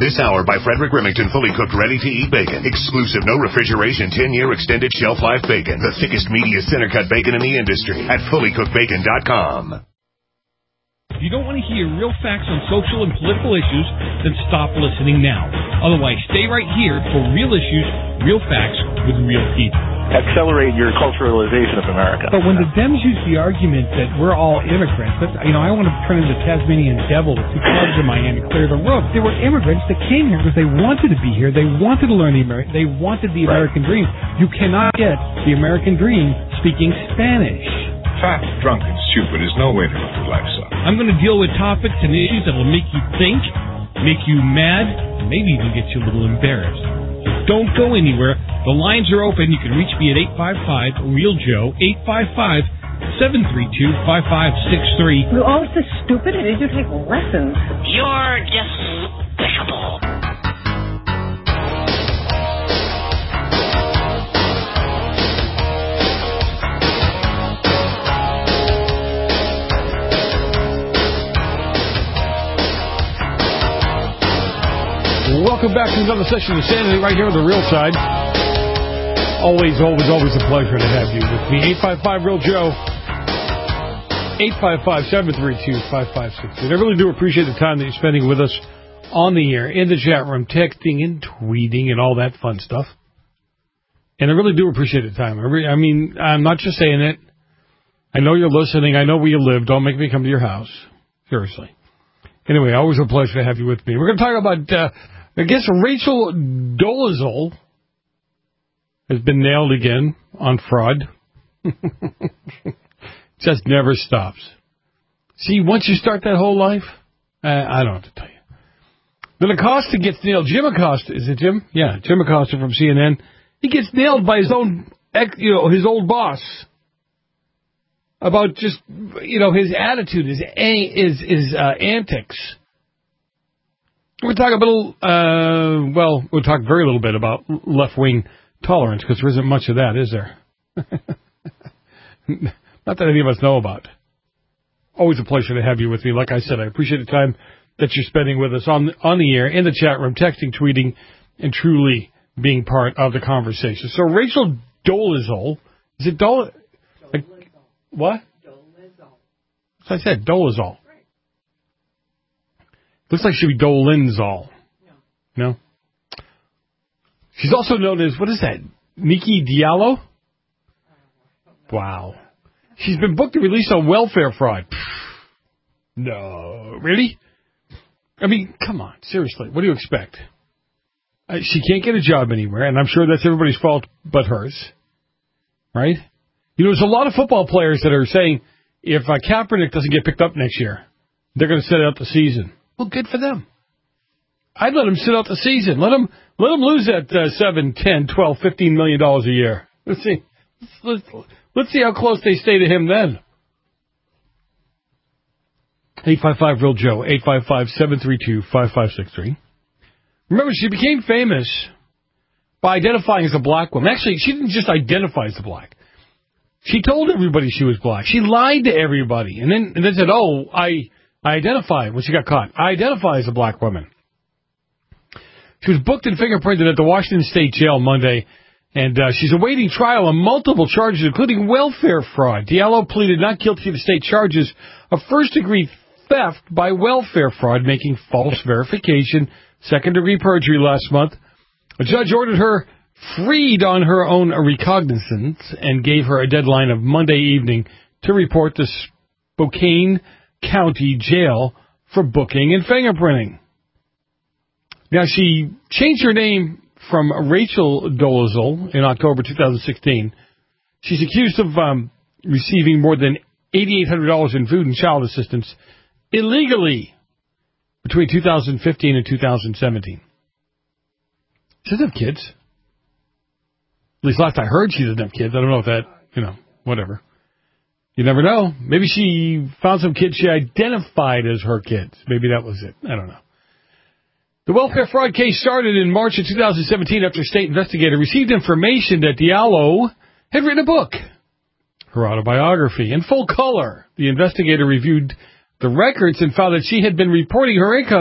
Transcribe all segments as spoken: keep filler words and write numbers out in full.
This hour by Frederick Remington, fully cooked, ready-to-eat bacon. Exclusive, no refrigeration, ten-year extended shelf life bacon. The thickest, meatiest, center-cut bacon in the industry at fully cooked bacon dot com. If you don't want to hear real facts on social and political issues, then stop listening now. Otherwise, stay right here for real issues, real facts with real people. Accelerate your culturalization of America. But when the Dems use the argument that we're all immigrants, that, you know, I want to turn into the Tasmanian devil with two clubs in my hand and clear the road. They were immigrants that came here because they wanted to be here. They wanted to learn the American. They wanted the American dream. You cannot get the American dream speaking Spanish. Fat, drunk, and stupid is no way to live your life, son. I'm going to deal with topics and issues that will make you think, make you mad, and maybe even get you a little embarrassed. Don't go anywhere. The lines are open. You can reach me at eight five five, real Joe, eight five five, seven three two, five five six three. You're always so stupid. Did you take lessons? You're despicable. Welcome back to another session of Sanity right here on the Real Side. Always, always, always a pleasure to have you with me. eight five five, real Joe. eight five five, seven three two, five five six three. I really do appreciate the time that you're spending with us on the air, in the chat room, texting and tweeting and all that fun stuff. And I really do appreciate the time. I, re- I mean, I'm not just saying it. I know you're listening. I know where you live. Don't make me come to your house. Seriously. Anyway, always a pleasure to have you with me. We're going to talk about... Uh, I guess Rachel Dolezal has been nailed again on fraud. Just never stops. See, once you start that whole life, uh, I don't have to tell you. Then Acosta gets nailed. Jim Acosta, is it Jim? Yeah, Jim Acosta from C N N. He gets nailed by his own, you know, his old boss about just, you know, his attitude, his his his uh, antics. We're talking a little, uh, well, we'll talk very little bit about left-wing tolerance, because there isn't much of that, is there? Not that any of us know about. Always a pleasure to have you with me. Like I said, I appreciate the time that you're spending with us on, on the air, in the chat room, texting, tweeting, and truly being part of the conversation. So Rachel Dolezal, is it Dol... Like, what? Dolezal. As I said, Dolezal. Looks like she'd be Dolinzal. No. No? She's also known as, what is that, Nikki Diallo? Wow. She's been booked and released on welfare fraud. No. Really? I mean, come on. Seriously. What do you expect? Uh, she can't get a job anywhere, and I'm sure that's everybody's fault but hers. Right? You know, there's a lot of football players that are saying, if uh, Kaepernick doesn't get picked up next year, they're going to sit out the season. Well, good for them. I'd let them sit out the season. Let them let them lose that uh, seven, ten, twelve, fifteen million dollars a year. Let's see. Let's, let's see how close they stay to him then. eight five five, real Joe. eight five five, seven three two, five five six three. Remember, she became famous by identifying as a black woman. Actually, she didn't just identify as a black. She told everybody she was black. She lied to everybody. And then, and then said, oh, I... I identify, when she got caught, I identify as a black woman. She was booked and fingerprinted at the Washington State Jail Monday, and uh, she's awaiting trial on multiple charges, including welfare fraud. Diallo pleaded not guilty to state charges of first-degree theft by welfare fraud, making false verification, second-degree perjury last month. A judge ordered her freed on her own recognizance and gave her a deadline of Monday evening to report to Spokane County Jail for booking and fingerprinting. Now, she changed her name from Rachel Dolezal in October two thousand sixteen. She's accused of um, receiving more than eight thousand eight hundred dollars in food and child assistance illegally between two thousand fifteen and two thousand seventeen. She doesn't have kids. At least last I heard she doesn't have kids. I don't know if that, you know, whatever. You never know. Maybe she found some kids she identified as her kids. Maybe that was it. I don't know. The welfare fraud case started in March of two thousand seventeen after a state investigator received information that Diallo had written a book, her autobiography, in full color. The investigator reviewed the records and found that she had been reporting her income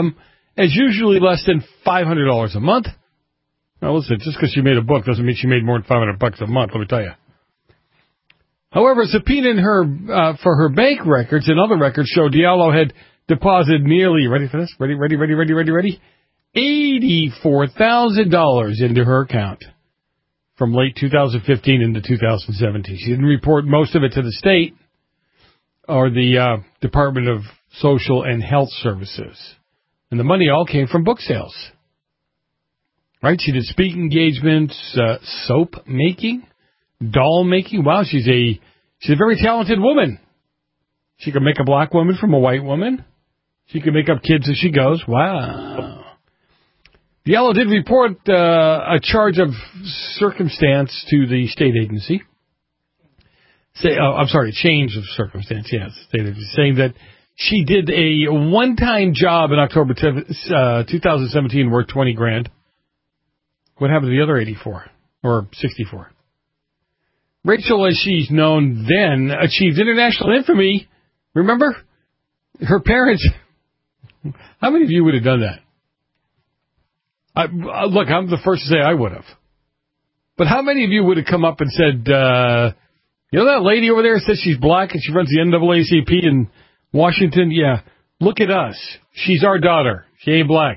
as usually less than five hundred dollars a month. Now, listen, just because she made a book doesn't mean she made more than five hundred bucks a month, let me tell you. However, a subpoena in her, uh, for her bank records and other records show Diallo had deposited nearly, ready for this? Ready, ready, ready, ready, ready, ready? eighty-four thousand dollars into her account from late two thousand fifteen into two thousand seventeen. She didn't report most of it to the state or the uh, Department of Social and Health Services. And the money all came from book sales. Right? She did speaking engagements, uh, soap making, doll making. Wow, she's a she's a very talented woman. She can make a black woman from a white woman. She can make up kids as she goes. Wow. Diallo did report uh, a charge of circumstance to the state agency. Say, oh, I'm sorry, change of circumstance, yes. State agency, saying that she did a one-time job in October uh, two thousand seventeen worth twenty grand. What happened to the other eighty-four or sixty-four? Rachel, as she's known then, achieved international infamy. Remember? Her parents. How many of you would have done that? I, uh, look, I'm the first to say I would have. But how many of you would have come up and said, uh, you know that lady over there says she's black and she runs the N double A C P in Washington? Yeah, look at us. She's our daughter. She ain't black.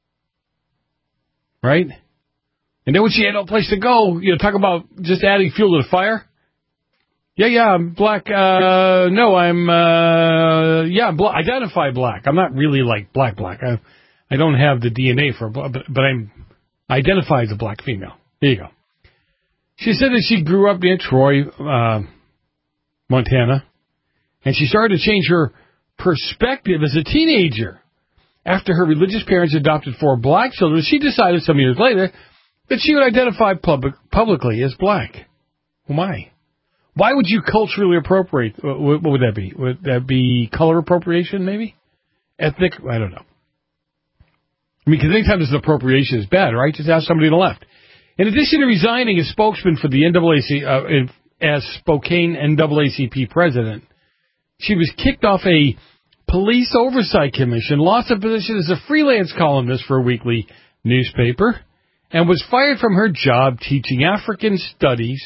Right? And then when she had no place to go, you know, talk about just adding fuel to the fire. Yeah, yeah, I'm black. Uh, no, I'm, uh, yeah, I'm bla- identify black. I'm not really like black, black. I, I don't have the D N A for, but, but I'm identify as a black female. There you go. She said that she grew up near Troy, uh, Montana, and she started to change her perspective as a teenager. After her religious parents adopted four black children, she decided some years later that she would identify public, publicly as black. Why? Why would you culturally appropriate? What would that be? Would that be color appropriation, maybe? Ethnic? I don't know. I mean, because anytime there's an appropriation is bad, right? Just ask somebody on the left. In addition to resigning as spokesman for the N double A C P, uh, as Spokane N double A C P president, she was kicked off a police oversight commission, lost her position as a freelance columnist for a weekly newspaper, and was fired from her job teaching African studies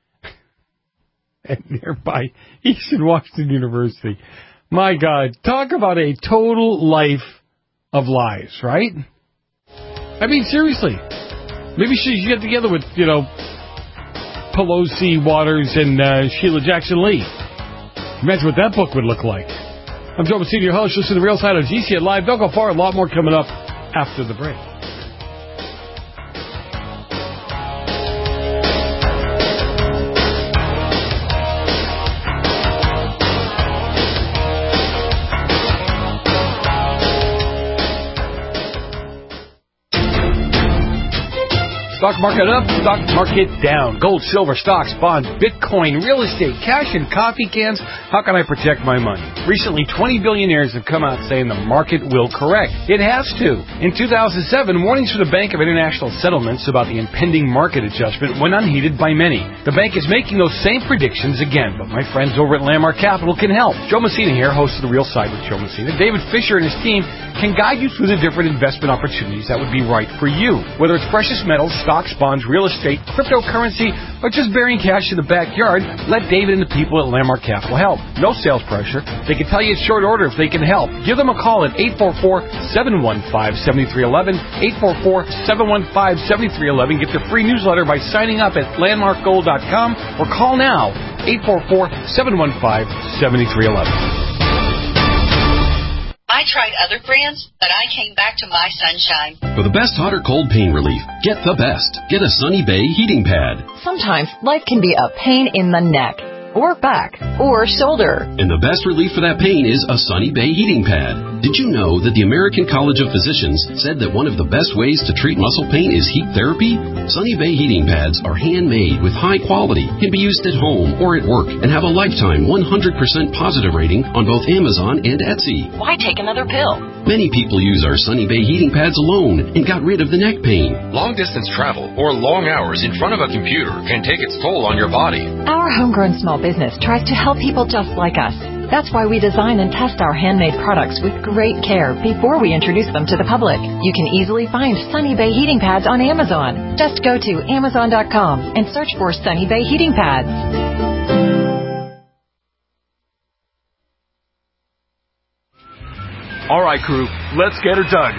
at nearby Eastern Washington University. My God, talk about a total life of lies, right? I mean, seriously. Maybe she should get together with, you know, Pelosi, Waters, and uh, Sheila Jackson-Lee. Imagine what that book would look like. I'm Joe Messina, your host. Listen to The Real Side on G C N Live. Don't go far. A lot more coming up after the break. Stock market up, stock market down. Gold, silver, stocks, bonds, Bitcoin, real estate, cash, and coffee cans. How can I protect my money? Recently, twenty billionaires have come out saying the market will correct. It has to. In two thousand seven, warnings from the Bank of International Settlements about the impending market adjustment went unheeded by many. The bank is making those same predictions again, but my friends over at Landmark Capital can help. Joe Messina here, host of The Real Side with Joe Messina. David Fisher and his team can guide you through the different investment opportunities that would be right for you. Whether it's precious metals, stocks, bonds, real estate, cryptocurrency, or just burying cash in the backyard, let David and the people at Landmark Capital help. No sales pressure. They can tell you it's short order if they can help. Give them a call at eight four four, seven one five, seven three one one, eight four four, seven one five, seven three one one. Get their free newsletter by signing up at landmark gold dot com or call now, eight four four, seven one five, seven three one one. I tried other brands, but I came back to my Sunshine. For the best hot or cold pain relief, get the best. Get a Sunny Bay heating pad. Sometimes life can be a pain in the neck, or back, or shoulder. And the best relief for that pain is a Sunny Bay heating pad. Did you know that the American College of Physicians said that one of the best ways to treat muscle pain is heat therapy? Sunny Bay heating pads are handmade with high quality, can be used at home or at work, and have a lifetime one hundred percent positive rating on both Amazon and Etsy. Why take another pill? Many people use our Sunny Bay heating pads alone and got rid of the neck pain. Long-distance travel or long hours in front of a computer can take its toll on your body. Our homegrown small business tries to help people just like us. That's why we design and test our handmade products with great care before we introduce them to the public. You can easily find Sunny Bay heating pads on Amazon. Just go to amazon dot com and search for Sunny Bay heating pads. All right, crew, let's get her dug.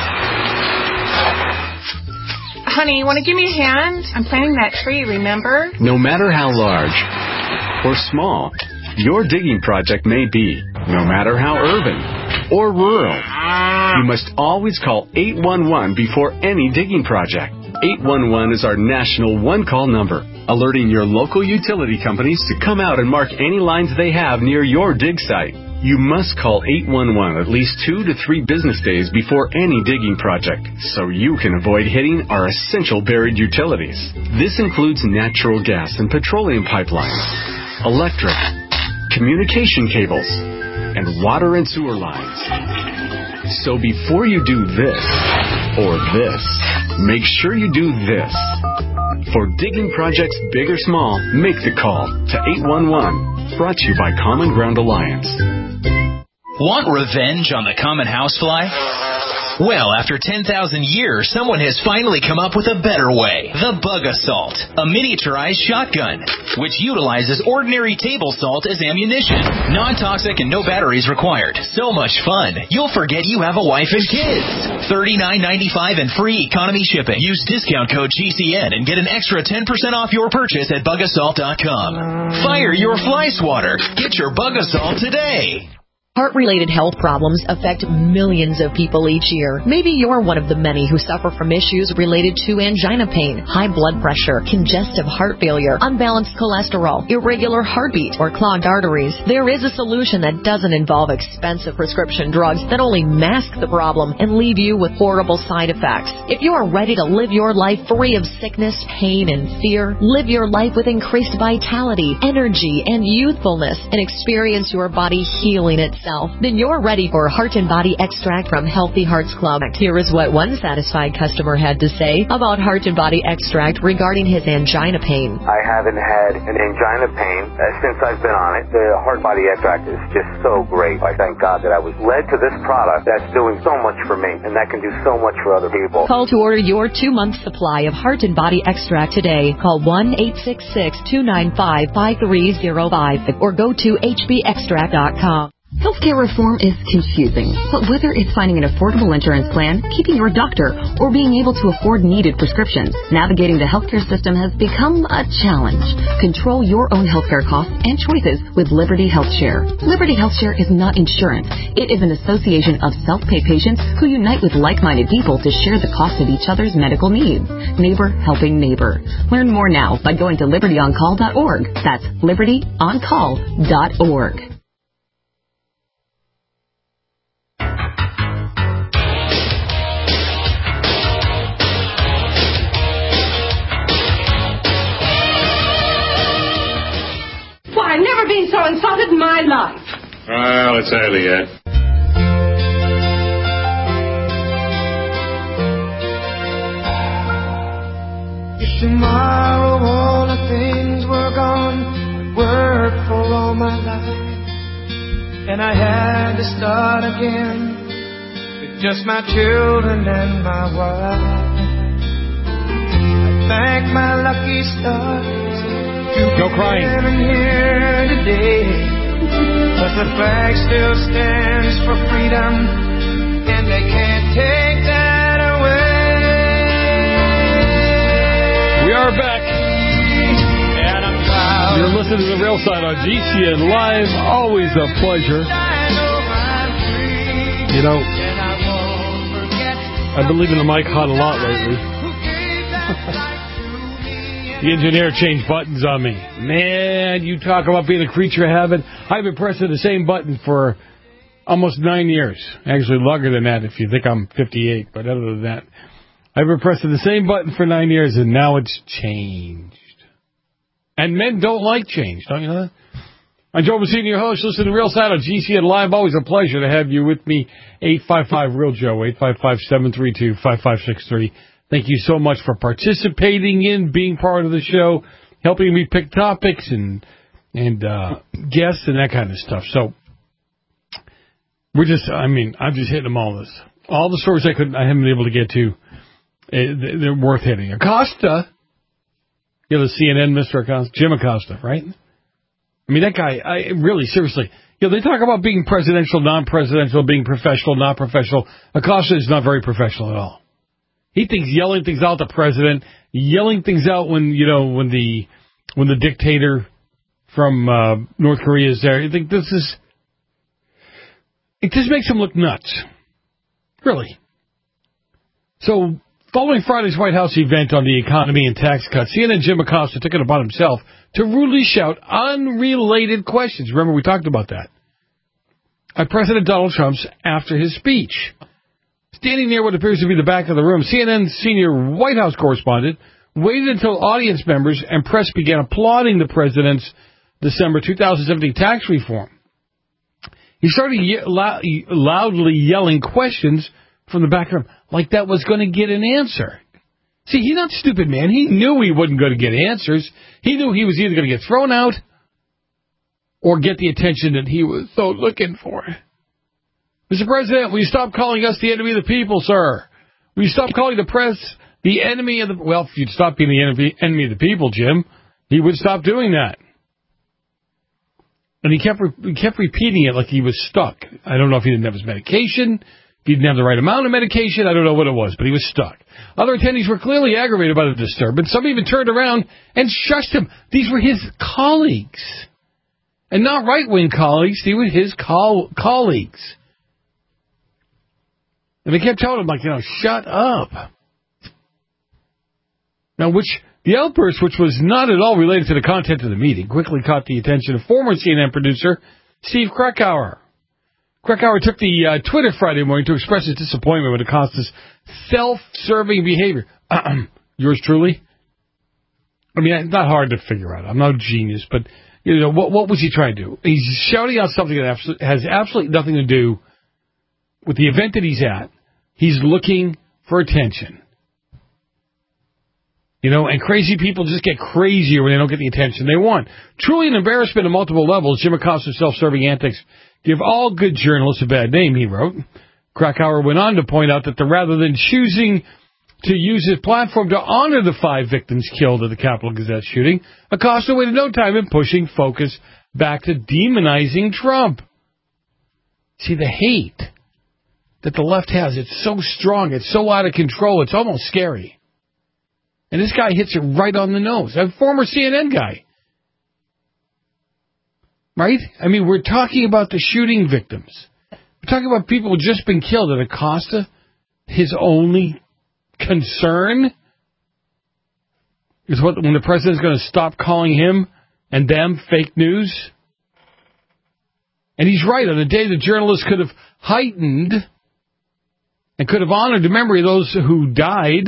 Honey, you want to give me a hand? I'm planting that tree, remember? No matter how large or small your digging project may be, no matter how urban or rural, you must always call eight one one before any digging project. eight one one is our national one-call number, alerting your local utility companies to come out and mark any lines they have near your dig site. You must call eight one one at least two to three business days before any digging project, so you can avoid hitting our essential buried utilities. This includes natural gas and petroleum pipelines, electric, communication cables, and water and sewer lines. So before you do this or this, make sure you do this. For digging projects big or small, make the call to eight one one. Brought to you by Common Ground Alliance. Want revenge on the common housefly? Well, after ten thousand years, someone has finally come up with a better way. The Bug Assault, a miniaturized shotgun, which utilizes ordinary table salt as ammunition. Non-toxic and no batteries required. So much fun, you'll forget you have a wife and kids. thirty-nine ninety-five and free economy shipping. Use discount code G C N and get an extra ten percent off your purchase at bug assault dot com. Fire your fly swatter. Get your Bug Assault today. Heart-related health problems affect millions of people each year. Maybe you're one of the many who suffer from issues related to angina pain, high blood pressure, congestive heart failure, unbalanced cholesterol, irregular heartbeat, or clogged arteries. There is a solution that doesn't involve expensive prescription drugs that only mask the problem and leave you with horrible side effects. If you are ready to live your life free of sickness, pain, and fear, live your life with increased vitality, energy, and youthfulness, and experience your body healing itself, then you're ready for Heart and Body Extract from Healthy Hearts Club. Here is what one satisfied customer had to say about Heart and Body Extract regarding his angina pain. I haven't had an angina pain uh, since I've been on it. The Heart Body Extract is just so great. I thank God that I was led to this product that's doing so much for me, and that can do so much for other people. Call to order your two-month supply of Heart and Body Extract today. Call one eight six six, two nine five, five three zero five or go to H B extract dot com. Healthcare reform is confusing, but whether it's finding an affordable insurance plan, keeping your doctor, or being able to afford needed prescriptions, navigating the healthcare system has become a challenge. Control your own healthcare costs and choices with Liberty HealthShare. Liberty HealthShare is not insurance. It is an association of self-pay patients who unite with like-minded people to share the cost of each other's medical needs. Neighbor helping neighbor. Learn more now by going to liberty on call dot org. That's liberty on call dot org. I've never been so insulted in my life. Well, it's early yet. If tomorrow all the things were gone, worked for all my life, and I had to start again with just my children and my wife, I thank my lucky stars. Go crying. Here today, but the flag still stands for freedom, and they can't take that away. We are back. And I'm proud. You're listening to The Real Side on G C N Live. Always a pleasure. You know, I've been leaving the mic hot a lot lately. The engineer changed buttons on me. Man, you talk about being a creature of habit. I've been pressing the same button for almost nine years. Actually, longer than that if you think I'm fifty-eight. But other than that, I've been pressing the same button for nine years, and now it's changed. And men don't like change, don't you know that? I'm Joe Messina, your host. Listen to Real Side on G C N Live. Always a pleasure to have you with me. eight five five, real Joe, eight five five, seven three two, five five six three. Thank you so much for participating in, being part of the show, helping me pick topics and and uh, guests and that kind of stuff. So We're just, I mean, I'm just hitting them all this. All the stories I could, I haven't been able to get to, they're worth hitting. Acosta, you know, the C N N Mister Acosta, Jim Acosta, right? I mean, that guy, I really, seriously, you know, they talk about being presidential, non-presidential, being professional, not professional. Acosta is not very professional at all. He thinks yelling things out at the president, yelling things out when, you know, when the, when the dictator from uh, North Korea is there. You think this is, it just makes him look nuts. Really. So, following Friday's White House event on the economy and tax cuts, C N N Jim Acosta took it upon himself to rudely shout unrelated questions. Remember, we talked about that. At President Donald Trump's after his speech. Standing near what appears to be the back of the room, C N N's senior White House correspondent waited until audience members and press began applauding the president's December two thousand seventeen tax reform. He started ye- lou- loudly yelling questions from the back of the room, like that was going to get an answer. See, he's not stupid, man. He knew he wasn't going to get answers. He knew he was either going to get thrown out or get the attention that he was so looking for. Mister President, will you stop calling us the enemy of the people, sir? Will you stop calling the press the enemy of the... Well, if you'd stop being the enemy, enemy of the people, Jim, he would stop doing that. And he kept he kept repeating it like he was stuck. I don't know if he didn't have his medication, if he didn't have the right amount of medication, I don't know what it was, but he was stuck. Other attendees were clearly aggravated by the disturbance. Some even turned around and shushed him. These were his colleagues. And not right-wing colleagues, they were his col- colleagues. And they kept telling him, like, you know, shut up. Now, which, the outburst, which was not at all related to the content of the meeting, quickly caught the attention of former C N N producer Steve Krakauer. Krakauer took the uh, Twitter Friday morning to express his disappointment with Acosta's self-serving behavior. Yours truly? I mean, it's not hard to figure out. I'm no genius, but, you know, what, what was he trying to do? He's shouting out something that has absolutely nothing to do with the event that he's at. He's looking for attention. You know, and crazy people just get crazier when they don't get the attention they want. Truly an embarrassment on multiple levels. Jim Acosta's self-serving antics give all good journalists a bad name, he wrote. Krakauer went on to point out that the, rather than choosing to use his platform to honor the five victims killed at the Capitol Gazette shooting, Acosta wasted no time in pushing focus back to demonizing Trump. See, the hate that the left has, it's so strong, it's so out of control, it's almost scary. And this guy hits it right on the nose. A former C N N guy. Right? I mean, we're talking about the shooting victims. We're talking about people who've just been killed. And Acosta, his only concern is what when the president's going to stop calling him and them fake news. And he's right. On the day the journalists could have heightened and could have honored the memory of those who died,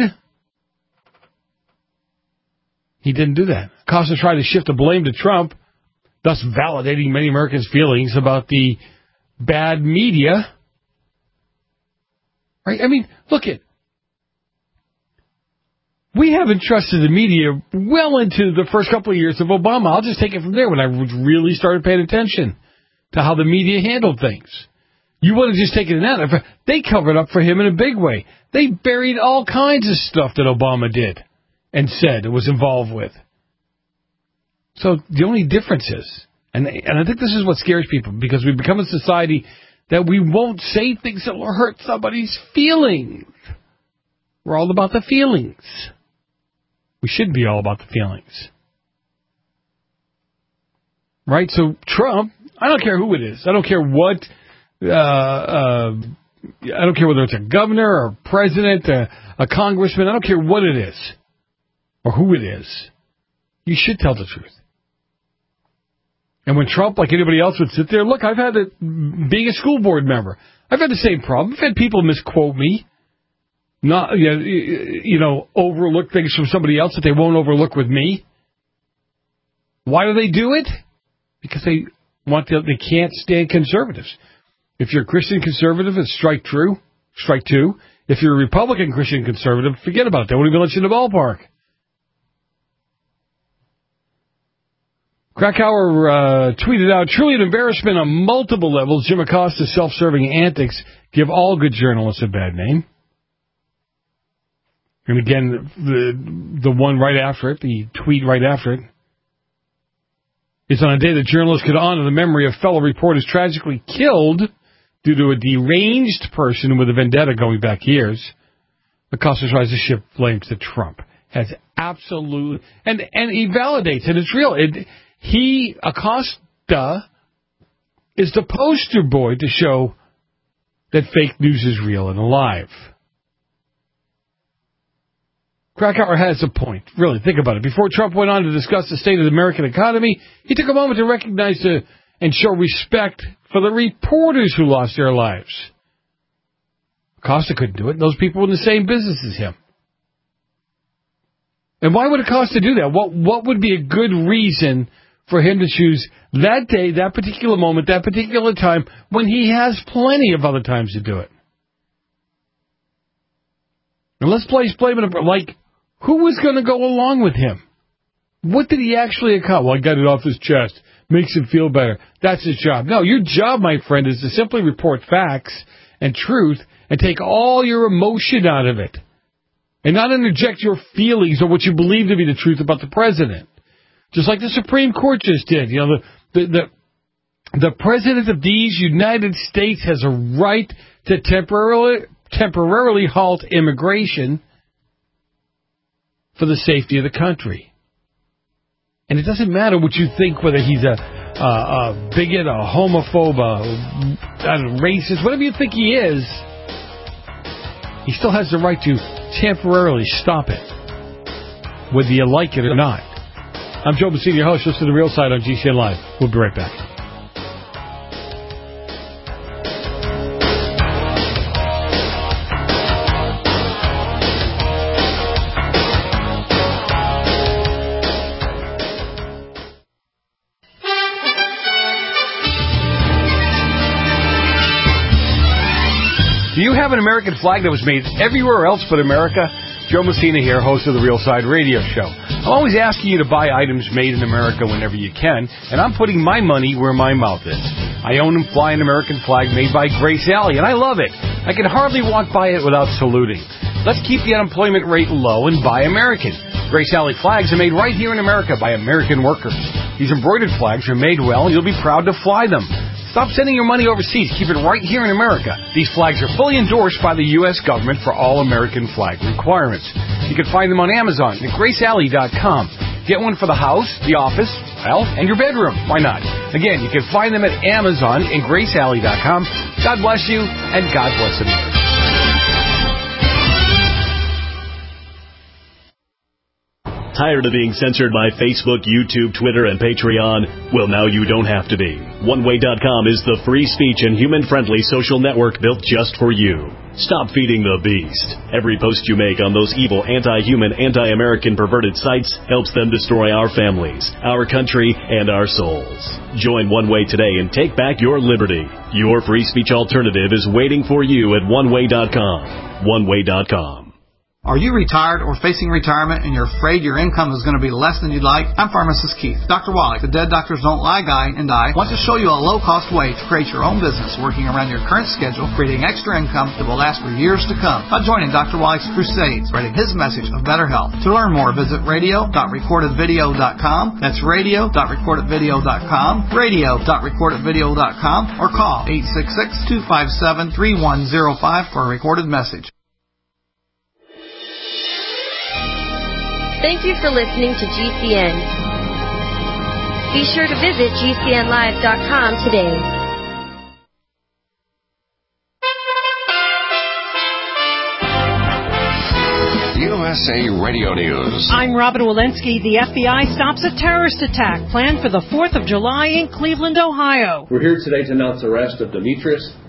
he didn't do that. Acosta tried to shift the blame to Trump, thus validating many Americans' feelings about the bad media. Right? I mean, look at, we haven't trusted the media well into the first couple of years of Obama. I'll just take it from there when I really started paying attention to how the media handled things. You wouldn't just take it in that. They covered up for him in a big way. They buried all kinds of stuff that Obama did and said it was involved with. So the only difference is, and and I think this is what scares people, because we've become a society that we won't say things that will hurt somebody's feelings. We're all about the feelings. We should be all about the feelings. Right? So Trump, I don't care who it is. I don't care what, uh, uh, I don't care whether it's a governor or a president, a, a congressman. I don't care what it is or who it is. You should tell the truth. And when Trump, like anybody else, would sit there, look, I've had it, being a school board member, I've had the same problem. I've had people misquote me, not, you know, overlook things from somebody else that they won't overlook with me. Why do they do it? Because they want to, they can't stand conservatives. If you're a Christian conservative, it's strike true, strike two. If you're a Republican Christian conservative, forget about it. They won't even let you in the ballpark. Krakauer uh, tweeted out, truly an embarrassment on multiple levels. Jim Acosta's self-serving antics give all good journalists a bad name. And again, the the one right after it, the tweet right after it, is on a day that journalists could honor the memory of fellow reporters tragically killed due to a deranged person with a vendetta going back years. Acosta tries to shift blame to Trump. Has absolute, and, and he validates it. It's real. It, he, Acosta, is the poster boy to show that fake news is real and alive. Krakauer has a point. Really, think about it. Before Trump went on to discuss the state of the American economy, he took a moment to recognize the, and show respect for the reporters who lost their lives. Acosta couldn't do it. Those people were in the same business as him. And why would Acosta do that? What what would be a good reason for him to choose that day, that particular moment, that particular time, when he has plenty of other times to do it? And let's place blame it, like, who was going to go along with him? What did he actually accomplish? Well, I got it off his chest. Makes him feel better. That's his job. No, your job, my friend, is to simply report facts and truth and take all your emotion out of it. And not interject your feelings or what you believe to be the truth about the president. Just like the Supreme Court just did. You know, the the the, the president of these United States has a right to temporarily temporarily halt immigration for the safety of the country. And it doesn't matter what you think, whether he's a, a, a bigot, a homophobe, a, a racist, whatever you think he is, he still has the right to temporarily stop it, whether you like it or not. I'm Joe Messina, your host. Listen to The Real Side on G C N Live. We'll be right back. Do you have an American flag that was made everywhere else but America? Joe Messina here, host of the Real Side Radio Show. I'm always asking you to buy items made in America whenever you can, and I'm putting my money where my mouth is. I own and fly an American flag made by Grace Alley, and I love it. I can hardly walk by it without saluting. Let's keep the unemployment rate low and buy American. Grace Alley flags are made right here in America by American workers. These embroidered flags are made well, and you'll be proud to fly them. Stop sending your money overseas. Keep it right here in America. These flags are fully endorsed by the U S government for all American flag requirements. You can find them on Amazon at grace alley dot com. Get one for the house, the office, well, and your bedroom. Why not? Again, you can find them at Amazon and grace alley dot com. God bless you, and God bless America. Tired of being censored by Facebook, YouTube, Twitter, and Patreon? Well, now you don't have to be. one way dot com is the free speech and human-friendly social network built just for you. Stop feeding the beast. Every post you make on those evil, anti-human, anti-American perverted sites helps them destroy our families, our country, and our souls. Join One Way today and take back your liberty. Your free speech alternative is waiting for you at one way dot com. one way dot com. Are you retired or facing retirement and you're afraid your income is going to be less than you'd like? I'm Pharmacist Keith. Doctor Wallach, the Dead Doctors Don't Lie guy, and I want to show you a low-cost way to create your own business working around your current schedule, creating extra income that will last for years to come by joining Doctor Wallach's crusades, spreading his message of better health. To learn more, visit radio dot recorded video dot com. That's radio dot recorded video dot com, radio dot recorded video dot com, or call eight six six, two five seven, three one zero five for a recorded message. Thank you for listening to G C N. Be sure to visit G C N live dot com today. U S A Radio News. I'm Robin Walensky. The F B I stops a terrorist attack planned for the fourth of July in Cleveland, Ohio. We're here today to announce the arrest of Demetrius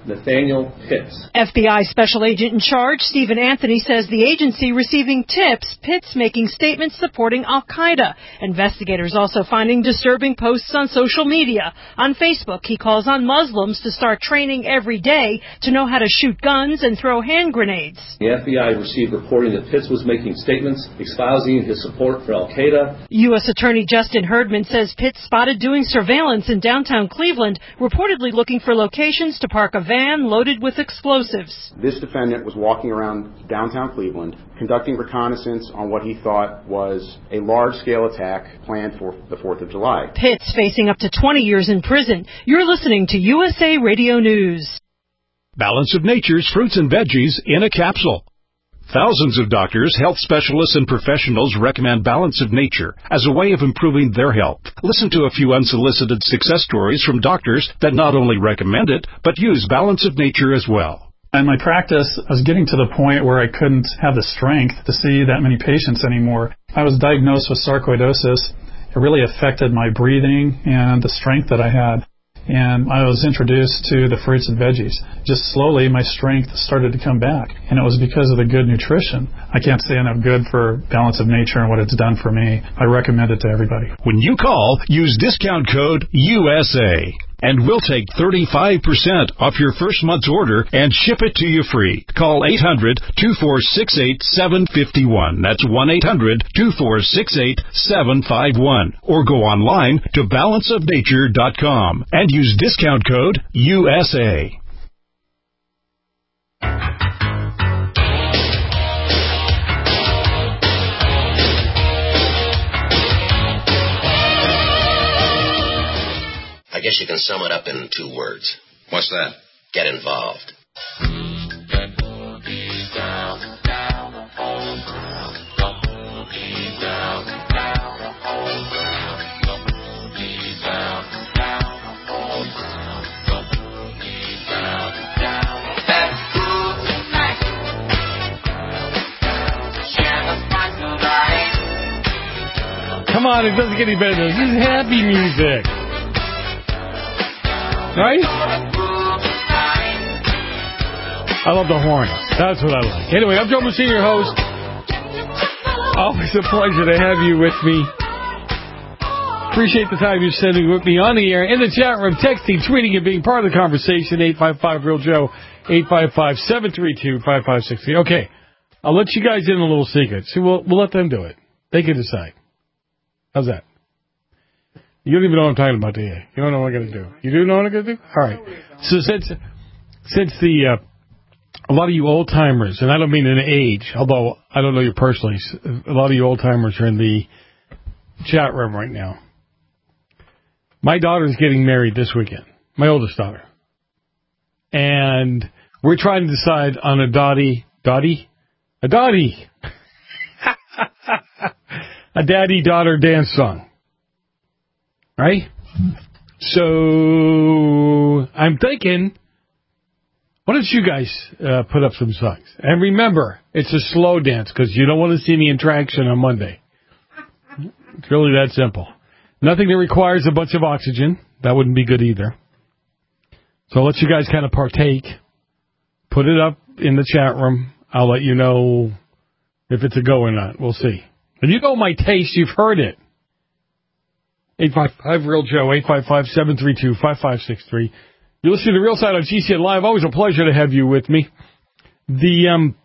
Nathaniel Pitts. F B I Special Agent in charge, Stephen Anthony, says the agency receiving tips, Pitts making statements supporting al-Qaeda. Investigators also finding disturbing posts on social media. On Facebook, he calls on Muslims to start training every day to know how to shoot guns and throw hand grenades. The F B I received reporting that Pitts was making statements espousing his support for al-Qaeda. U S Attorney Justin Herdman says Pitts spotted doing surveillance in downtown Cleveland, reportedly looking for locations to park a van loaded with explosives. This defendant was walking around downtown Cleveland, conducting reconnaissance on what he thought was a large-scale attack planned for the fourth of July. Pitts facing up to twenty years in prison. You're listening to U S A Radio News. Balance of Nature's fruits and veggies in a capsule. Thousands of doctors, health specialists, and professionals recommend Balance of Nature as a way of improving their health. Listen to a few unsolicited success stories from doctors that not only recommend it, but use Balance of Nature as well. In my practice, I was getting to the point where I couldn't have the strength to see that many patients anymore. I was diagnosed with sarcoidosis. It really affected my breathing and the strength that I had. And I was introduced to the fruits and veggies. Just slowly, my strength started to come back. And it was because of the good nutrition. I can't say enough good for Balance of Nature and what it's done for me. I recommend it to everybody. When you call, use discount code U S A. And we'll take thirty-five percent off your first month's order and ship it to you free. Call eight hundred, two four six eight, seven five one. That's one eight hundred, two four six eight, seven five one. Or go online to balance of nature dot com and use discount code U S A. I guess you can sum it up in two words. What's that? Get involved. Come on, it doesn't get any better. This is happy music. Right? I love the horn. That's what I like. Anyway, I'm Joe Messina, your host. Always a pleasure to have you with me. Appreciate the time you're spending with me on the air, in the chat room, texting, tweeting, and being part of the conversation. eight five five, real Joe, eight five five, seven three two, five five six three. Okay, I'll let you guys in a little secret. See, we'll, we'll let them do it. They can decide. How's that? You don't even know what I'm talking about, do you? You don't know what I'm going to do. You do know what I'm going to do? All right. So since since the uh, a lot of you old timers, and I don't mean in age, although I don't know you personally, a lot of you old timers are in the chat room right now. My daughter's getting married this weekend. My oldest daughter, and we're trying to decide on a Dottie, Dottie, a Dottie, a daddy-daughter dance song. Right? So, I'm thinking, why don't you guys uh, put up some songs? And remember, it's a slow dance, because you don't want to see me in traction on Monday. It's really that simple. Nothing that requires a bunch of oxygen. That wouldn't be good either. So I'll let you guys kind of partake. Put it up in the chat room. I'll let you know if it's a go or not. We'll see. If you know my taste, you've heard it. eight five five, real Joe, eight five five, seven three two, five five six three. You're listening to Real Side on G C N Live. Always a pleasure to have you with me. The um,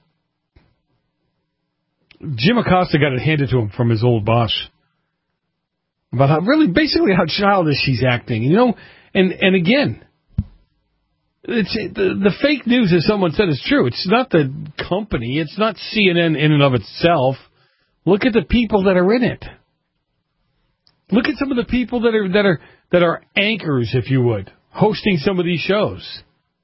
Jim Acosta got it handed to him from his old boss about how, really, basically how childish he's acting. You know, and, and again, it's the, the fake news, as someone said, is true. It's not the company. It's not C N N in and of itself. Look at the people that are in it. Look at some of the people that are that are that are anchors, if you would, hosting some of these shows.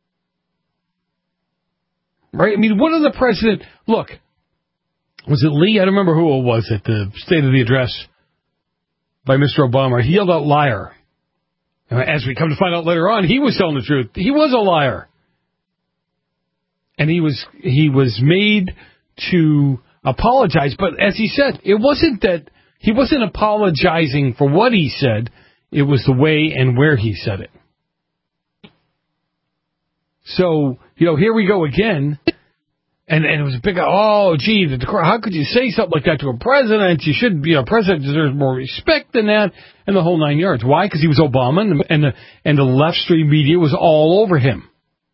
Right? I mean, what are the president? Look, was it Lee? I don't remember who it was at the State of the Address by Mister Obama. He yelled out liar. And as we come to find out later on, he was telling the truth. He was a liar. And he was he was made to apologize. But as he said, it wasn't that he wasn't apologizing for what he said. It was the way and where he said it. So, you know, here we go again. And, and it was a big, oh, gee, the, how could you say something like that to a president? You should be, a president deserves more respect than that, and the whole nine yards. Why? Because he was Obama, and, and, the, and the left stream media was all over him.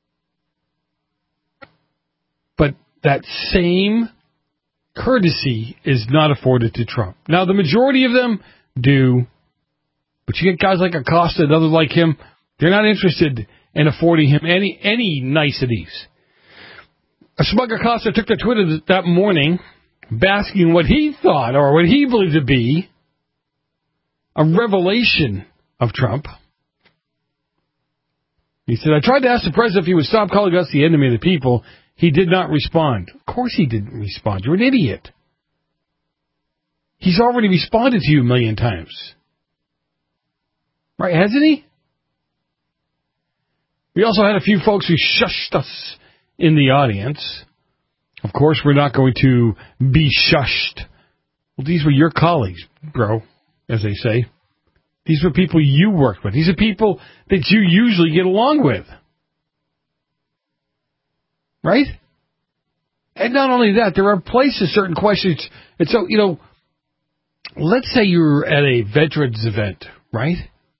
But that same courtesy is not afforded to Trump. Now, the majority of them do, but you get guys like Acosta and others like him, they're not interested in affording him any any niceties. Smug Acosta took to Twitter that morning, basking what he thought, or what he believed to be, a revelation of Trump. He said, I tried to ask the president if he would stop calling us the enemy of the people. He did not respond. Of course he didn't respond. You're an idiot. He's already responded to you a million times. Right, hasn't he? We also had a few folks who shushed us in the audience. Of course, we're not going to be shushed. Well, these were your colleagues, bro, as they say. These were people you worked with. These are people that you usually get along with. Right? And not only that, there are places, certain questions. And so, you know, let's say you're at a veterans event, right?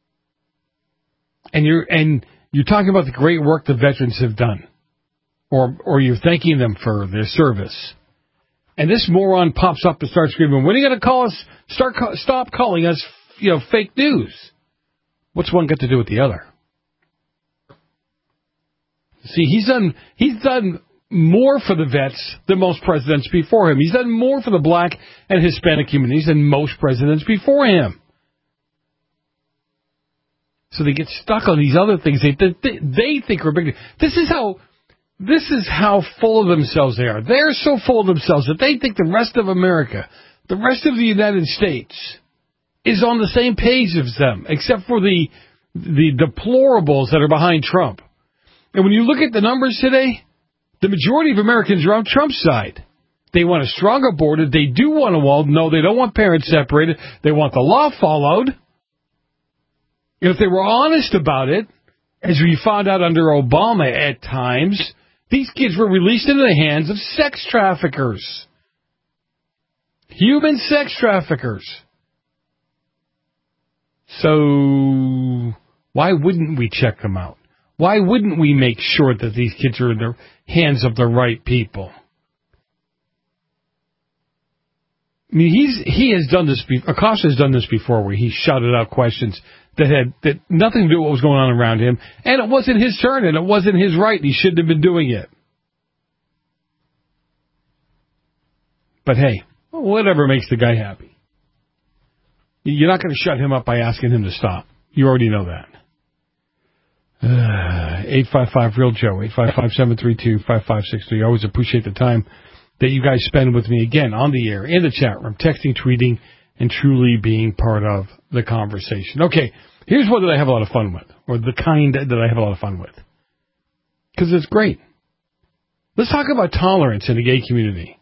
And you're, and you're talking about the great work the veterans have done. Or or you're thanking them for their service. And this moron pops up and starts screaming, when are you going to call us, start, stop calling us, you know, fake news? What's one got to do with the other? See, he's done, he's done more for the vets than most presidents before him. He's done more for the black and Hispanic communities than most presidents before him. So they get stuck on these other things they, they, they think are big. This is how... This is how full of themselves they are. They're so full of themselves that they think the rest of America, the rest of the United States, is on the same page as them, except for the the deplorables that are behind Trump. And when you look at the numbers today, the majority of Americans are on Trump's side. They want a stronger border. They do want a wall. No, they don't want parents separated. They want the law followed. And if they were honest about it, as we found out under Obama at times, these kids were released into the hands of sex traffickers. Human sex traffickers. So, why wouldn't we check them out? Why wouldn't we make sure that these kids are in the hands of the right people? I mean, he's he has done this. Be- Acosta has done this before, where he shouted out questions that had that nothing to do with what was going on around him, and it wasn't his turn, and it wasn't his right, and he shouldn't have been doing it. But hey, whatever makes the guy happy. You're not going to shut him up by asking him to stop. You already know that. Uh, eight five five real Joe, eight five five, seven three two, five five six three. I always appreciate the time that you guys spend with me again on the air, in the chat room, texting, tweeting, and truly being part of the conversation. Okay, here's one that I have a lot of fun with, or the kind that I have a lot of fun with, because it's great. Let's talk about tolerance in the gay community.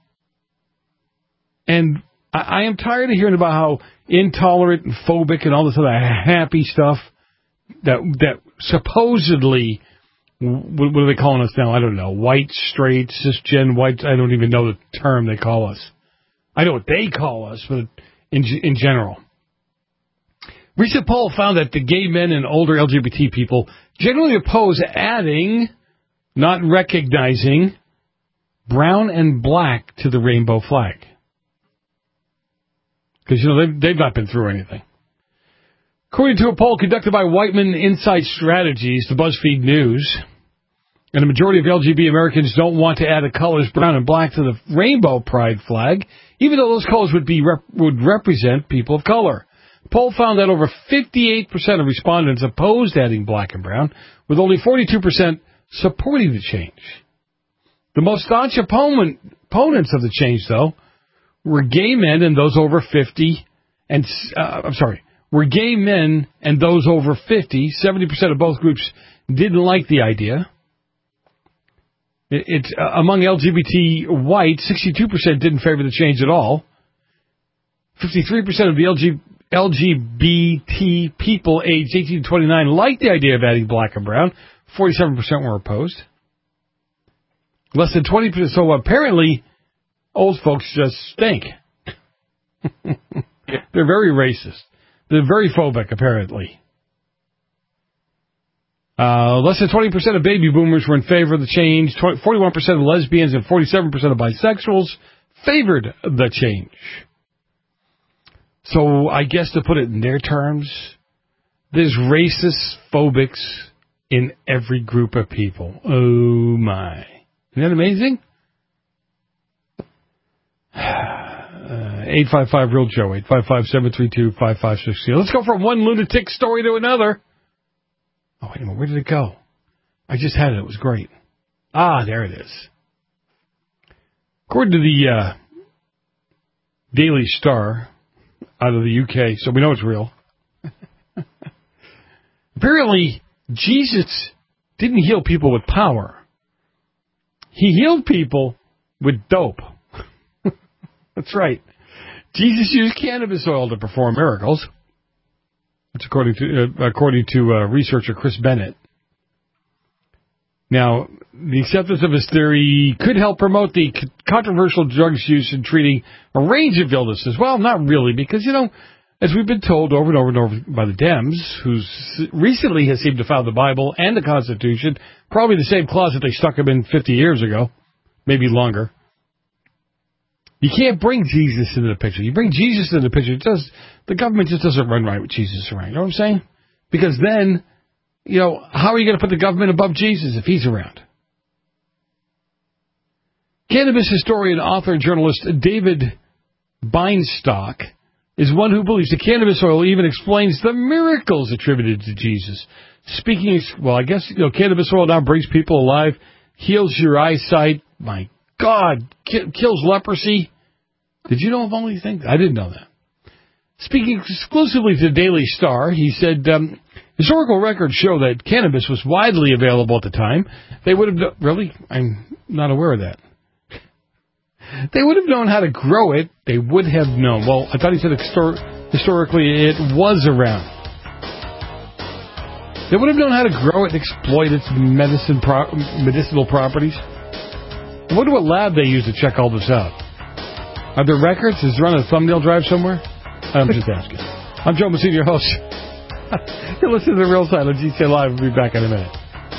And I, I am tired of hearing about how intolerant and phobic and all this other happy stuff that that supposedly, what are they calling us now? I don't know. White, straight, cisgen, white. I don't even know the term they call us. I know what they call us, but in in general. Recent poll found that the gay men and older L G B T people generally oppose adding, not recognizing, brown and black to the rainbow flag. Because, you know, they've, they've not been through anything. According to a poll conducted by Whiteman Insight Strategies, the BuzzFeed News, and the majority of L G B T Americans don't want to add the colors brown and black to the rainbow pride flag, even though those colors would be rep- would represent people of color. The poll found that over fifty-eight percent of respondents opposed adding black and brown, with only forty-two percent supporting the change. The most staunch opponent, opponents of the change, though, were gay men and those over fifty, and uh, I'm sorry, were gay men and those over fifty. seventy percent of both groups didn't like the idea. It, it's uh, among L G B T whites, sixty-two percent didn't favor the change at all. fifty-three percent of the L G, L G B T people aged eighteen to twenty-nine liked the idea of adding black and brown. forty-seven percent were opposed. Less than twenty percent. So apparently, old folks just stink. They're very racist. They're very phobic, apparently. Uh, less than twenty percent of baby boomers were in favor of the change. forty-one percent of lesbians and forty-seven percent of bisexuals favored the change. So I guess to put it in their terms, there's racist phobics in every group of people. Oh, my. Isn't that amazing? Uh, eight five five real Joe, eight five five, seven three two, five five six zero. Let's go from one lunatic story to another. Oh, wait a minute. Where did it go? I just had it. It was great. Ah, there it is. According to the uh, Daily Star out of the U K, so we know it's real. Apparently, Jesus didn't heal people with power. He healed people with dope. That's right. Jesus used cannabis oil to perform miracles. That's according to uh, according to uh, researcher Chris Bennett. Now, the acceptance of his theory could help promote the c- controversial drugs use in treating a range of illnesses. Well, not really, because, you know, as we've been told over and over and over by the Dems, who recently has seemed to found the Bible and the Constitution, probably the same closet they stuck him in fifty years ago, maybe longer. You can't bring Jesus into the picture. You bring Jesus into the picture, it does, the government just doesn't run right with Jesus around. You know what I'm saying? Because then, you know, how are you going to put the government above Jesus if he's around? Cannabis historian, author, and journalist David Beinstock is one who believes the cannabis oil even explains the miracles attributed to Jesus. Speaking, well, I guess, you know, cannabis oil now brings people alive, heals your eyesight. My God, ki- kills leprosy. Did you know of only things? I didn't know that. Speaking exclusively to the Daily Star, he said, um, historical records show that cannabis was widely available at the time. They would have, no- really? I'm not aware of that. They would have known how to grow it. They would have known. Well, I thought he said histor- historically it was around. They would have known how to grow it and exploit its medicine pro- medicinal properties. I wonder what lab they use to check all this out. Are there records? Is there on a thumbnail drive somewhere? I'm just asking. I'm Joe Messina, your host. You're listening to The Real Side on G C N Live. We'll be back in a minute.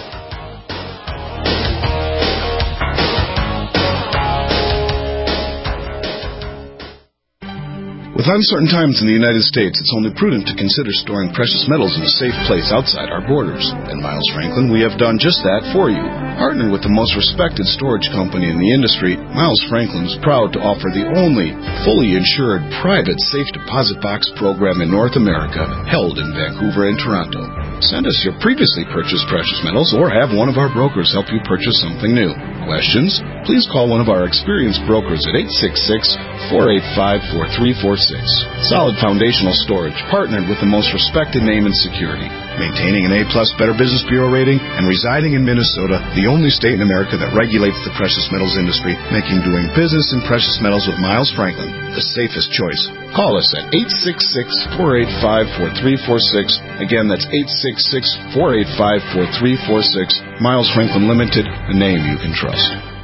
With uncertain times in the United States, it's only prudent to consider storing precious metals in a safe place outside our borders. At Miles Franklin, we have done just that for you. Partnered with the most respected storage company in the industry, Miles Franklin is proud to offer the only fully insured private safe deposit box program in North America, held in Vancouver and Toronto. Send us your previously purchased precious metals or have one of our brokers help you purchase something new. Questions? Please call one of our experienced brokers at eight six six, four eight five, four three four six. Solid foundational storage, partnered with the most respected name in security. Maintaining an A-plus Better Business Bureau rating and residing in Minnesota, the only state in America that regulates the precious metals industry, making doing business in precious metals with Miles Franklin the safest choice. Call us at eight six six, four eight five, four three four six. Again, that's eight six six, four eight five, four three four six. Miles Franklin Limited, a name you can trust.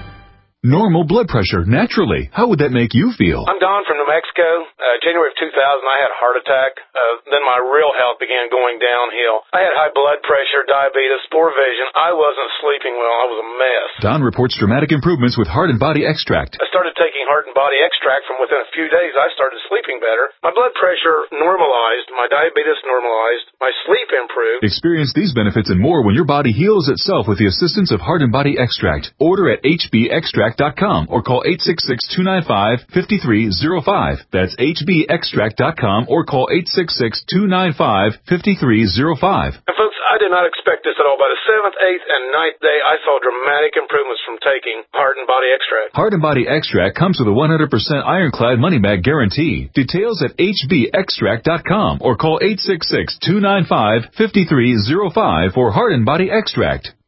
Normal blood pressure, naturally. How would that make you feel? I'm Don from New Mexico. Uh, January of two thousand, I had a heart attack. Uh, then my real health began going downhill. I had high blood pressure, diabetes, poor vision. I wasn't sleeping well. I was a mess. Don reports dramatic improvements with Heart and Body Extract. I started taking Heart and Body Extract. From within a few days, I started sleeping better. My blood pressure normalized. My diabetes normalized. My sleep improved. Experience these benefits and more when your body heals itself with the assistance of Heart and Body Extract. Order at H B extract dot com or call eight six six, two nine five, five three zero five. That's H B extract dot com or call eight six six, two nine five, five three zero five. And folks, I did not expect this at all. By the seventh, eighth, and ninth day, I saw dramatic improvements from taking Heart and Body Extract. Heart and Body Extract comes with a one hundred percent ironclad money-back guarantee. Details at H B extract dot com or call eight six six, two nine five, five three zero five for Heart and Body Extract.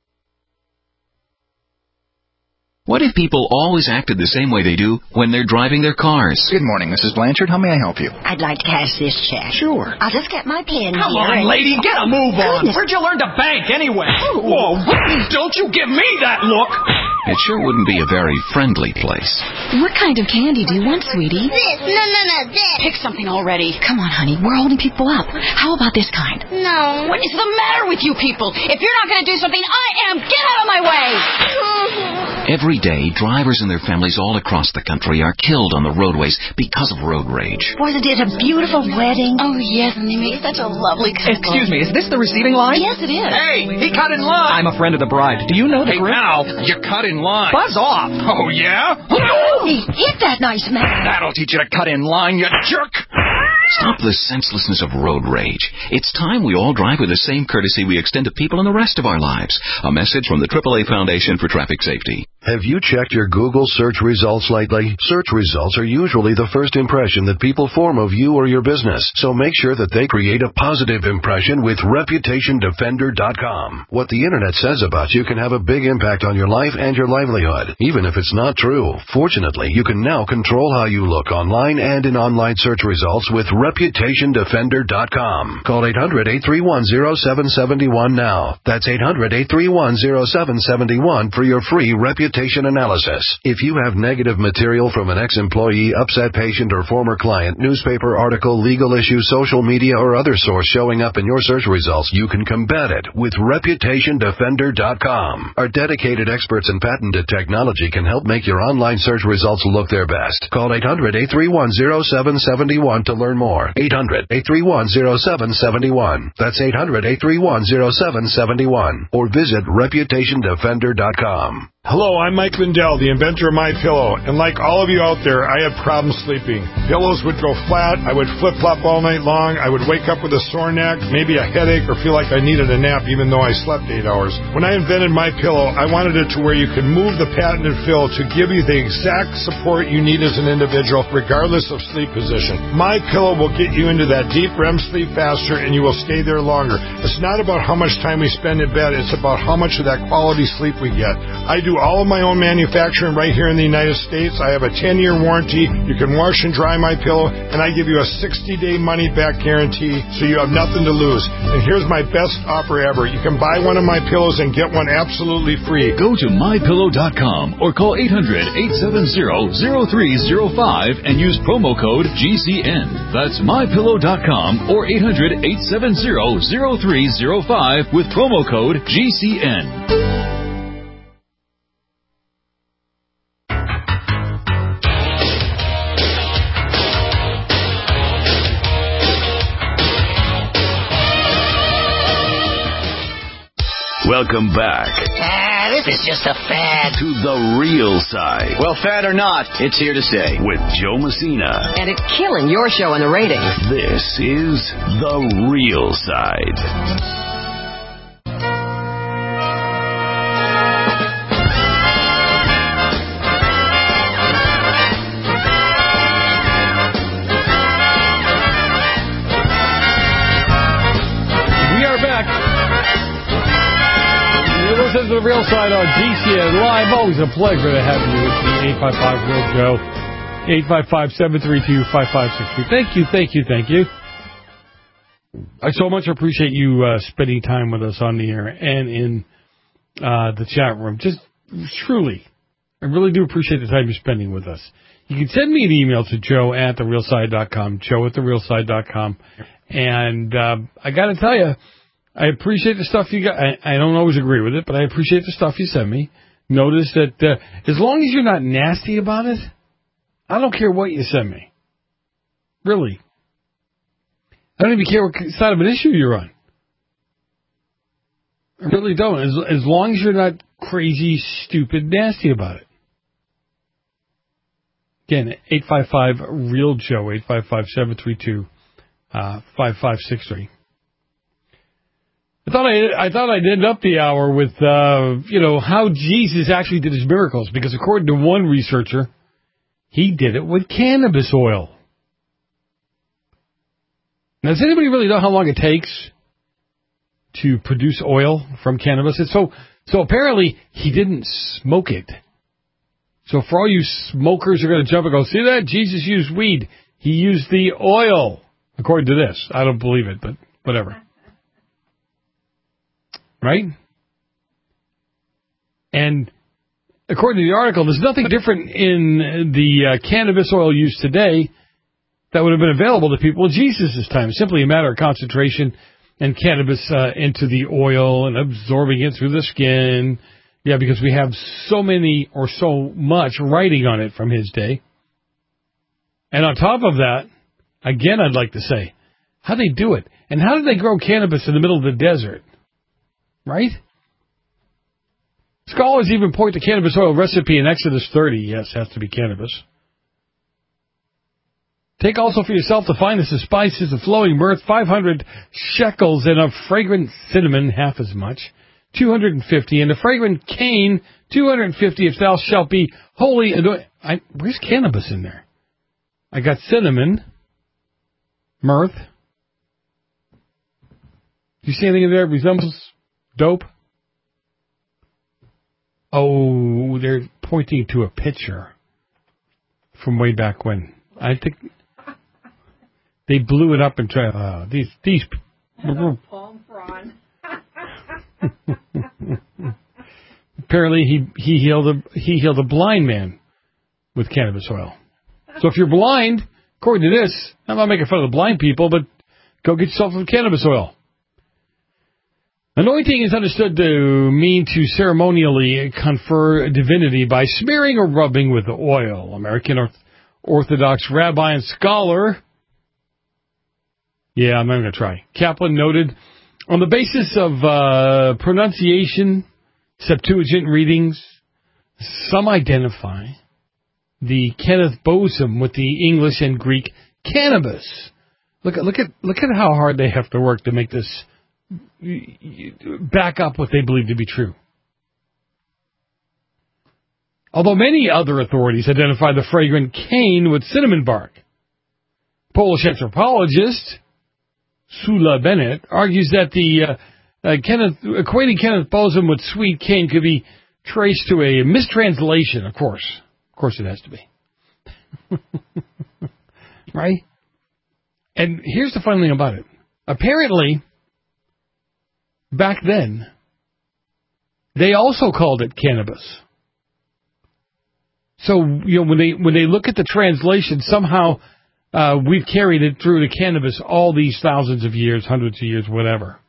What if people always acted the same way they do when they're driving their cars? Good morning, Missus Blanchard. How may I help you? I'd like to cash this check. Sure. I'll just get my pen Come here. on, lady, get a move on. Goodness. Where'd you learn to bank anyway? Whoa, don't you give me that look. It sure wouldn't be a very friendly place. What kind of candy do you want, sweetie? This. No, no, no, this. Pick something already. Come on, honey. We're holding people up. How about this kind? No. What is the matter with you people? If you're not going to do something, I am. Get out of my way! Every day, drivers and their families all across the country are killed on the roadways because of road rage. Wasn't it a beautiful wedding? Oh, yes, and they made such a lovely couple. Excuse me, is this the receiving line? Yes, it is. Hey, he cut in line. I'm a friend of the bride. Do you know the Hey, group? now, you cut in line. Buzz off. Oh, yeah? Hey, hit that nice man. That'll teach you to cut in line, you jerk. Stop the senselessness of road rage. It's time we all drive with the same courtesy we extend to people in the rest of our lives. A message from the triple A Foundation for Traffic Safety. Have you checked your Google search results lately? Search results are usually the first impression that people form of you or your business, so make sure that they create a positive impression with Reputation Defender dot com. What the Internet says about you can have a big impact on your life and your livelihood, even if it's not true. Fortunately, you can now control how you look online and in online search results with Reputation Defender dot com. Call eight hundred, eight three one, zero seven seven one now. That's eight hundred, eight three one, zero seven seven one for your free reputation analysis. If you have negative material from an ex-employee, upset patient, or former client, newspaper article, legal issue, social media, or other source showing up in your search results, you can combat it with Reputation Defender dot com. Our dedicated experts in patented technology can help make your online search results look their best. Call eight hundred, eight three one, zero seven seven one to learn more. eight hundred, eight three one, zero seven seven one. That's eight hundred, eight three one, zero seven seven one. Or visit Reputation Defender dot com. Hello, I'm Mike Lindell, the inventor of MyPillow, and like all of you out there, I have problems sleeping. Pillows would go flat, I would flip-flop all night long, I would wake up with a sore neck, maybe a headache, or feel like I needed a nap even though I slept eight hours. When I invented MyPillow, I wanted it to where you could move the patented fill to give you the exact support you need as an individual, regardless of sleep position. MyPillow will get you into that deep R E M sleep faster, and you will stay there longer. It's not about how much time we spend in bed, it's about how much of that quality sleep we get. I do all of my own manufacturing right here in the United States. I have a ten-year warranty. You can wash and dry my pillow, and I give you a sixty-day money-back guarantee, so you have nothing to lose. And here's my best offer ever. You can buy one of my pillows and get one absolutely free. Go to my pillow dot com or call eight hundred, eight seven zero, zero three zero five and use promo code G C N. That's my pillow dot com or eight hundred, eight seven zero, zero three zero five with promo code G C N. Welcome back. Ah, this is just a fad. To the real side. Well, fad or not, it's here to stay. With Joe Messina. And it's killing your show in the ratings. This is The Real Side. This is The Real Side on G C N Live. Always a pleasure to have you with me. eight five five Real Joe. eight five five, seven three two, five five six two. Thank you, thank you, thank you. I so much appreciate you uh, spending time with us on the air and in uh, the chat room. Just truly, I really do appreciate the time you're spending with us. You can send me an email to joe at the real side dot com, joe at the real side dot com. And uh, I got to tell you, I appreciate the stuff you got. I, I don't always agree with it, but I appreciate the stuff you send me. Notice that uh, as long as you're not nasty about it, I don't care what you send me. Really. I don't even care what side of an issue you're on. I really don't. As, as long as you're not crazy, stupid, nasty about it. Again, eight five five real Joe, eight five five, seven three two, five five six three. I thought I, I thought I'd end up the hour with, uh, you know, how Jesus actually did his miracles. Because according to one researcher, he did it with cannabis oil. Now, does anybody really know how long it takes to produce oil from cannabis? It's so, so apparently he didn't smoke it. So for all you smokers who are going to jump and go, see that? Jesus used weed. He used the oil. According to this. I don't believe it, but whatever. Right? And according to the article, there's nothing different in the uh, cannabis oil used today that would have been available to people in Jesus' time. It's simply a matter of concentration and cannabis uh, into the oil and absorbing it through the skin. Yeah, because we have so many or so much writing on it from his day. And on top of that, again, I'd like to say, how they do it. And how did they grow cannabis in the middle of the desert? Right? Scholars even point to cannabis oil recipe in Exodus thirty. Yes, has to be cannabis. Take also for yourself the finest of spices, of flowing myrrh, five hundred shekels, and of fragrant cinnamon, half as much, two hundred fifty, and of fragrant cane, two hundred fifty, if thou shalt be holy. I, where's cannabis in there? I got cinnamon, myrrh. Do you see anything in there that resembles dope? Oh, they're pointing to a picture from way back when. I think they blew it up and tried. Uh, these these. Palm frond. Apparently, he he healed a he healed a blind man with cannabis oil. So if you're blind, according to this, I'm not making fun of the blind people, but go get yourself some cannabis oil. Anointing is understood to mean to ceremonially confer divinity by smearing or rubbing with the oil. American Orthodox rabbi and scholar, yeah, I'm not going to try, Kaplan noted, on the basis of uh, pronunciation, Septuagint readings, some identify the Kenneth bosom with the English and Greek cannabis. Look at look at look at how hard they have to work to make this back up what they believe to be true. Although many other authorities identify the fragrant cane with cinnamon bark. Polish anthropologist Sula Bennett argues that the uh, uh, Kenneth, equating Kenneth bosom with sweet cane could be traced to a mistranslation, of course. Of course it has to be. Right? And here's the funny thing about it. Apparently, back then, they also called it cannabis. So, you know, when they when they look at the translation, somehow uh, we've carried it through to cannabis all these thousands of years, hundreds of years, whatever.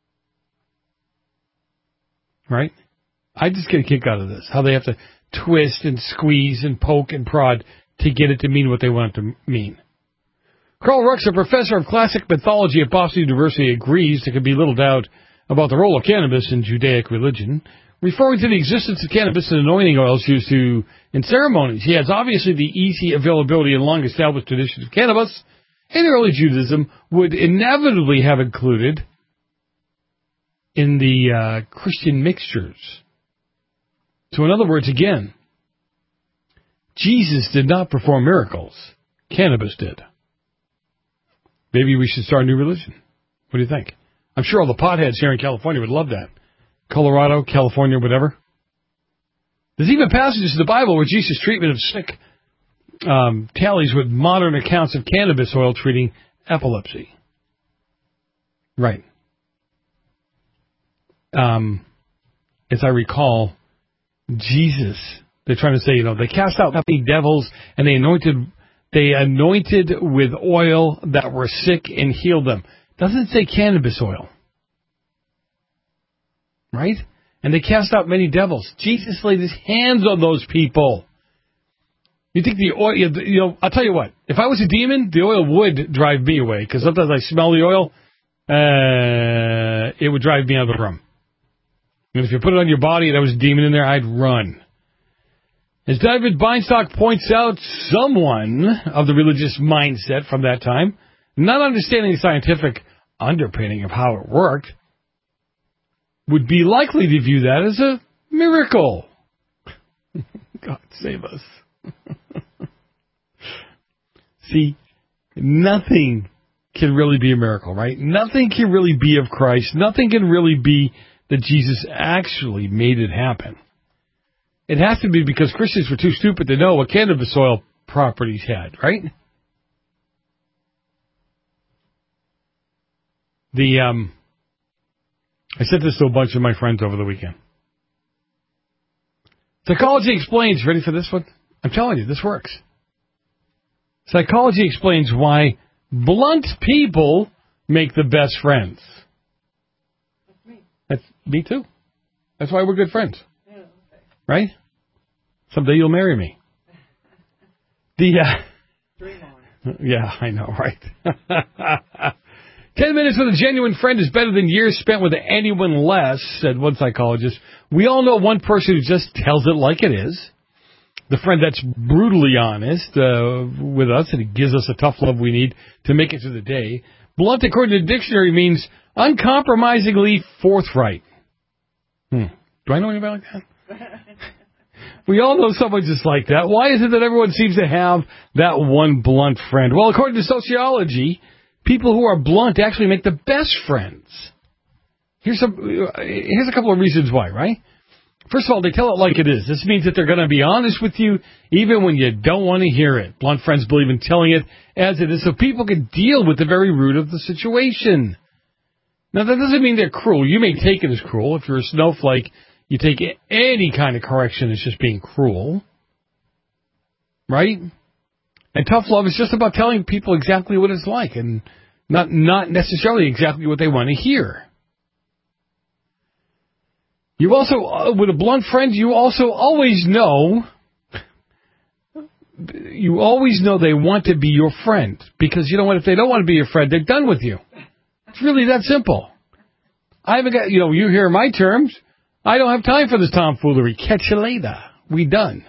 Right? I just get a kick out of this. How they have to twist and squeeze and poke and prod to get it to mean what they want it to mean. Carl Rux, a professor of classic mythology at Boston University, agrees there can be little doubt about the role of cannabis in Judaic religion, referring to the existence of cannabis and anointing oils used to in ceremonies. He has obviously the easy availability and long-established tradition of cannabis in early Judaism would inevitably have included in the uh, Christian mixtures. So in other words, again, Jesus did not perform miracles. Cannabis did. Maybe we should start a new religion. What do you think? I'm sure all the potheads here in California would love that. Colorado, California, whatever. There's even passages in the Bible where Jesus' treatment of sick um, tallies with modern accounts of cannabis oil treating epilepsy. Right. Um, as I recall, Jesus, they're trying to say, you know, they cast out many devils and they anointed, they anointed with oil that were sick and healed them. Doesn't say cannabis oil. Right? And they cast out many devils. Jesus laid his hands on those people. You think the oil, you know, I'll tell you what, if I was a demon, the oil would drive me away, because sometimes I smell the oil, uh, it would drive me out of the room. And if you put it on your body and there was a demon in there, I'd run. As David Beinstock points out, someone of the religious mindset from that time, not understanding the scientific underpinning of how it worked, would be likely to view that as a miracle. God save us. See, nothing can really be a miracle, right? Nothing can really be of Christ. Nothing can really be that Jesus actually made it happen. It has to be because Christians were too stupid to know what cannabis oil properties had, right? The um, I said this to a bunch of my friends over the weekend. Psychology Explains. Ready for this one? I'm telling you, this works. Psychology explains why blunt people make the best friends. That's me. That's me too. That's why we're good friends. Yeah, okay. Right? Someday you'll marry me. The uh, Dream on. Yeah, I know, right? Ten minutes with a genuine friend is better than years spent with anyone less, said one psychologist. We all know one person who just tells it like it is. The friend that's brutally honest uh, with us, and he gives us the tough love we need to make it through the day. Blunt, according to the dictionary, means uncompromisingly forthright. Hmm. Do I know anybody like that? We all know someone just like that. Why is it that everyone seems to have that one blunt friend? Well, according to sociology, people who are blunt actually make the best friends. Here's some, here's a couple of reasons why, right? First of all, they tell it like it is. This means that they're going to be honest with you even when you don't want to hear it. Blunt friends believe in telling it as it is so people can deal with the very root of the situation. Now, that doesn't mean they're cruel. You may take it as cruel. If you're a snowflake, you take any kind of correction as just being cruel. Right? And tough love is just about telling people exactly what it's like and not not necessarily exactly what they want to hear. You also, uh, with a blunt friend, you also always know, you always know they want to be your friend. Because you know what, if they don't want to be your friend, they're done with you. It's really that simple. I haven't got, you know, you hear my terms. I don't have time for this tomfoolery. Catch you later. We done.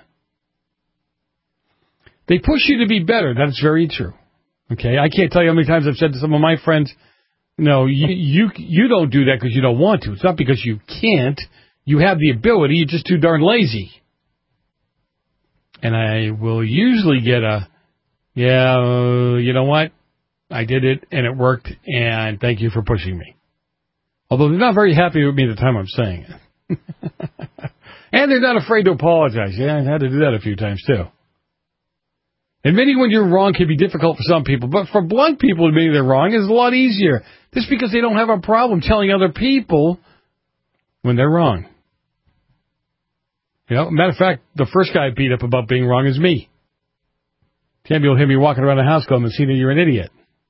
They push you to be better. That's very true. Okay, I can't tell you how many times I've said to some of my friends, no, you you, you don't do that because you don't want to. It's not because you can't. You have the ability. You're just too darn lazy. And I will usually get a, yeah, uh, you know what? I did it, and it worked, and thank you for pushing me. Although they're not very happy with me at the time I'm saying it. And they're not afraid to apologize. Yeah, I've had to do that a few times, too. Admitting when you're wrong can be difficult for some people, but for blunt people, admitting they're wrong is a lot easier. Just because they don't have a problem telling other people when they're wrong. You know, matter of fact, the first guy I beat up about being wrong is me. Tammy will hear me walking around the house going, Messina, you're an idiot.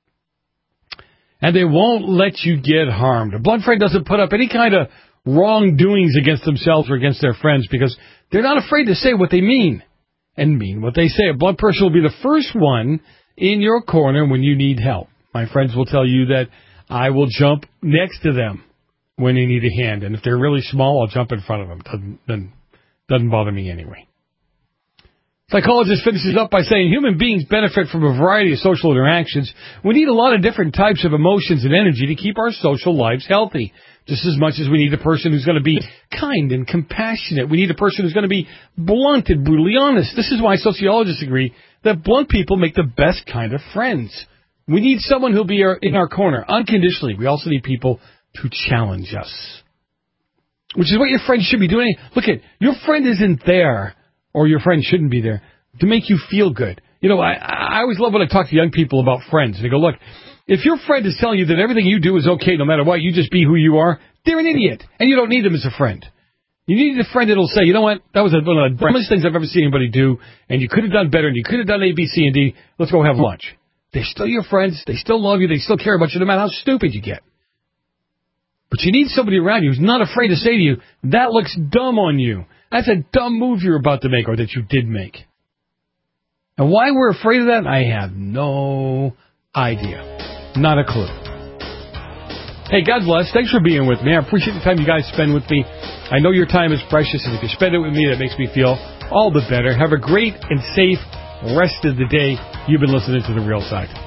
And they won't let you get harmed. A blunt friend doesn't put up any kind of wrongdoings against themselves or against their friends because they're not afraid to say what they mean and mean what they say. A blunt person will be the first one in your corner when you need help. My friends will tell you that I will jump next to them when they need a hand. And if they're really small, I'll jump in front of them. Doesn't, doesn't, doesn't bother me anyway. Psychologist finishes up by saying human beings benefit from a variety of social interactions. We need a lot of different types of emotions and energy to keep our social lives healthy. Just as much as we need a person who's going to be kind and compassionate. We need a person who's going to be blunt and brutally honest. This is why sociologists agree that blunt people make the best kind of friends. We need someone who'll be our, in our corner unconditionally. We also need people to challenge us. Which is what your friend should be doing. Look at, your friend isn't there, or your friend shouldn't be there, to make you feel good. You know, I, I always love when I talk to young people about friends. They go, look, if your friend is telling you that everything you do is okay no matter what, you just be who you are, they're an idiot, and you don't need them as a friend. You need a friend that will say, you know what, that was one of the dumbest things I've ever seen anybody do, and you could have done better, and you could have done A, B, C, and D. Let's go have lunch. They're still your friends. They still love you. They still care about you no matter how stupid you get. But you need somebody around you who's not afraid to say to you, that looks dumb on you. That's a dumb move you're about to make or that you did make. And why we're afraid of that, I have no idea. Not a clue. Hey, God bless. Thanks for being with me. I appreciate the time you guys spend with me. I know your time is precious, and if you spend it with me, that makes me feel all the better. Have a great and safe rest of the day. You've been listening to The Real Side.